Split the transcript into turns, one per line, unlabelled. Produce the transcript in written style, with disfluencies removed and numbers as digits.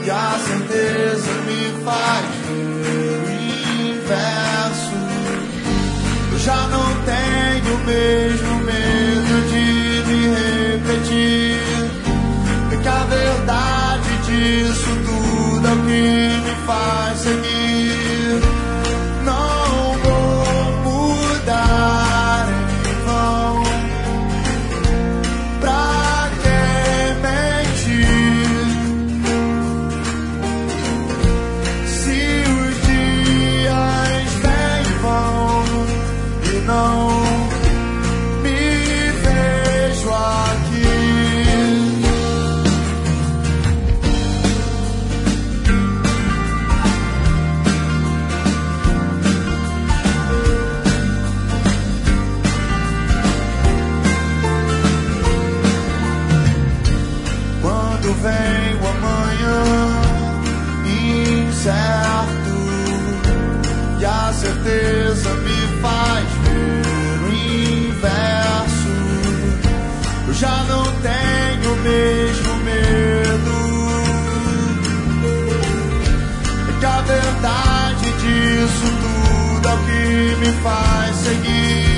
E a certeza me faz ver o inverso. Eu já não tenho o mesmo medo de me repetir. É que a verdade disso tudo é o que me faz seguir. Não vou mudar em vão. Pra que mentir? Se os dias vêm e vão e não me vejo aqui. Quando vem o amanhã incerto e a certeza me faz ver o inverso, eu já não tenho o mesmo medo. É que a verdade disso tudo é o que me faz seguir.